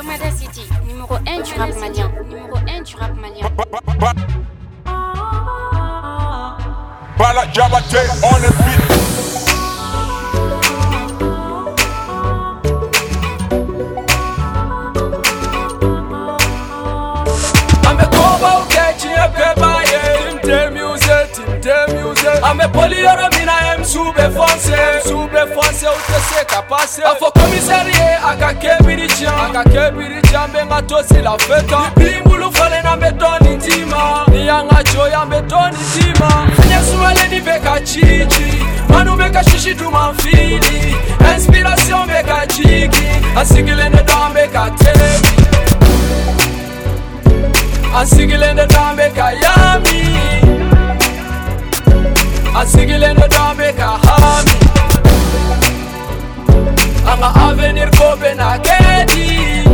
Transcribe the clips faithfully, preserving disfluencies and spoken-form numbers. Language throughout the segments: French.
Lomada City, numéro un du rap malien. Numéro un du rap malien. Bala Jabate on the beat. I'm a global catching a paper, yeah. Team music, team music. I'm a polyora, I am super fancy, super fancy. Utese kapase. Afo commissarié, akakebiricha, akakebiricha. Benga tosi la feta. Bimbulu fale na betoni tima. Niyanga joya betoni tima. Nyesumale ni beka chichi. Manu beka shishi tumamfili. Inspiration beka chiki. Asigile ne dambe ka tebi. Asigile ne dambe ka yami. Asigile ne dambe ka hami. Anga avenir kobe na kedi.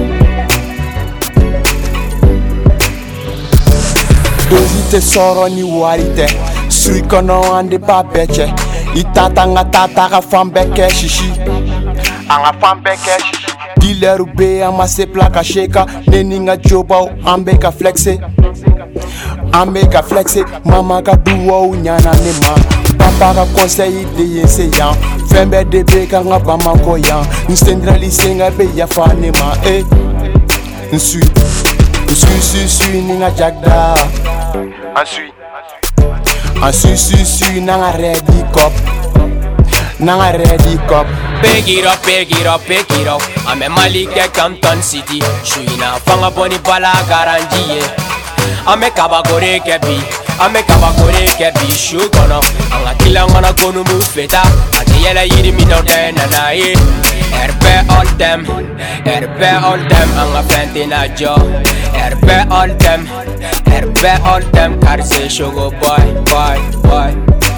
Dozite soro ni warite. Sui kono ande pa beche. Itata nga tata ka fambeke shishi. Anga fambeke shishi. Dealer ube ama se plaka sheka. Neni nga joba ambe ka flexe. Ambe ka flexe. Mama ka duwa unyana nema. Papa ka conseil de yense yan. Fembe de beka nga bamako yan. Ncentralise nga be ya fanema. Eh Nsui Nsui sui sui ninga jagda. Nsui Nsui sui sui nanga ready cup. Nanga ready cup. Pick it up, pick it up, pick it up. I'm a Malik at Compton City. Shuina fanga boni bala garantie. I'm a kabagore kebi. I'm a kabagore kebi. Shukono. Anga kilangana konu mufeta. Ati yela yiri mino dena na ye. Erbe all them, erbe all them. Anga fente na jo. Erbe all them, erbe all them. Karse sugar boy, boy, boy.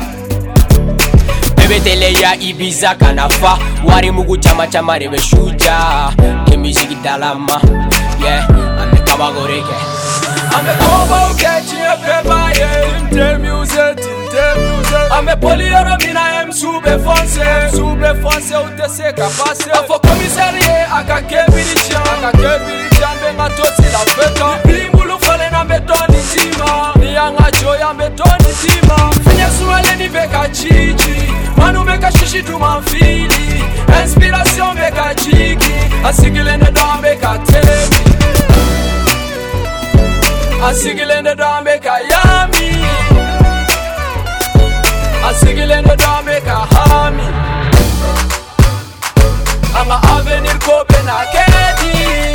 Betele ya Ibiza kanafa. Wari mugu chama chama rebe shuja. Ke music dalama. Yeah, I'm a kabagoreke. I'm a global catching a paper, yeah. Team music, team music. I'm a polyora, I am super fancy, super fancy. Utese kapase. Afo commissarié, akakebiricha, akakebiricha. Benga tosi la feta. Bimbulu fale na betoni tima. Niyanga joya betoni tima. Nyesumale ni beka chichi. Manu beka shishi tumamfili. Inspiration beka chiki. Asigile ne dambe ka tebi. Asigile ne dambe ka yami. Asigile ne dambe ka hami. Anga avenir kobe na kedi.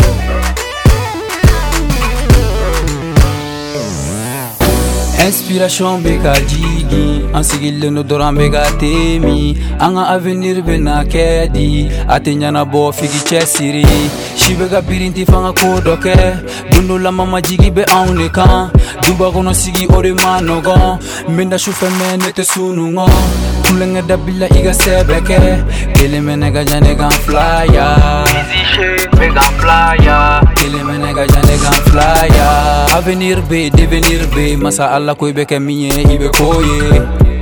Inspiration beka jigi, ansigile no doran beka temi. Anga avenir bena kedi, atenya bo figi chesiri. Shibega birinti fanga kodoke, dundo la mama jigi be auneka. Duba kono sigi ore manogo, menda shufe mene te sunungo. Kulenge dabila iga sebeke, kele menega jane gan flyer. Easy shit, mega flyer. Kele menega jane gan flyer. Avenir be, devenir be, masa alla koi beke minye ibe koye.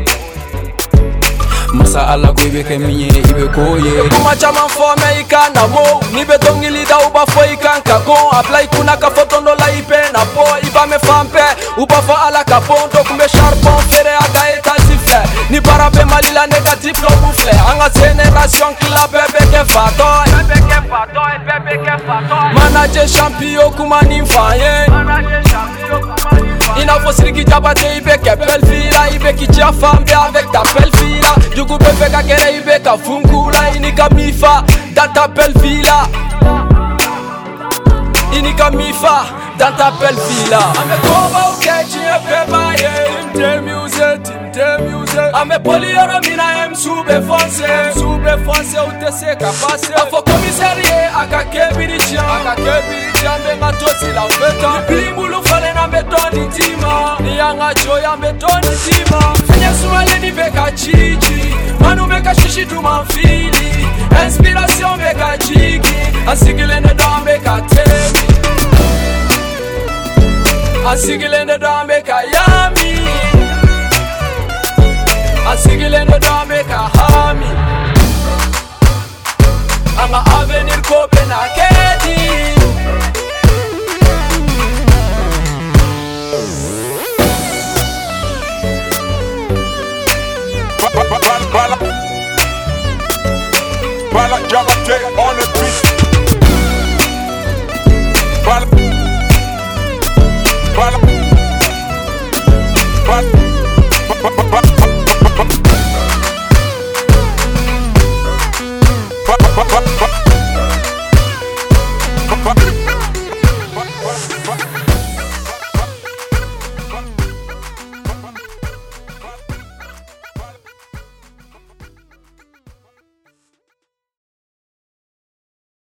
Masa alla koi beke minye ibe koye. Kuma chama fome ikana mo, nibe dongili da uba fo ikanka go. Apply kuna ka fotondo la ipe na po, iba me fampe, uba fa ala kaponto kumbe charbon fere aga eta sife. Ni barabe malila negatif no boufle. Anga génération qui la bébé ke fatoy, bébé ke fatoy, bébé ke fatoy. Manager champion kuma ni mfaye. Manager champion kuma ni mfaye. Ina fo siriki jabate ibe ke belle fila, ibe ki tia femme avec ta belle fila. Du coup bébé ka kere ibe ka fungula, inika mifa dans ta belle villa. Inika mifa dans ta belle villa. I'm a global catching a paper, yeah. Team music, team music. I'm a polyora, I am super fancy, super fancy. Utese kapase. Afo commissarié, akakebiricha, akakebiricha. Benga tosi la feta. Bimbulu fale na betoni tima. Niyanga joya betoni tima. Nyesumale ni beka chichi. Manu beka shishi tumamfili. Inspiration beka chiki. Asigile ne dambe ka tebi. Asigile ne dambe ka yami. Asigile ne dambe ka hami. Anga avenir kobe na kedi. Bala Jabate on the beat. Bala Bala Bala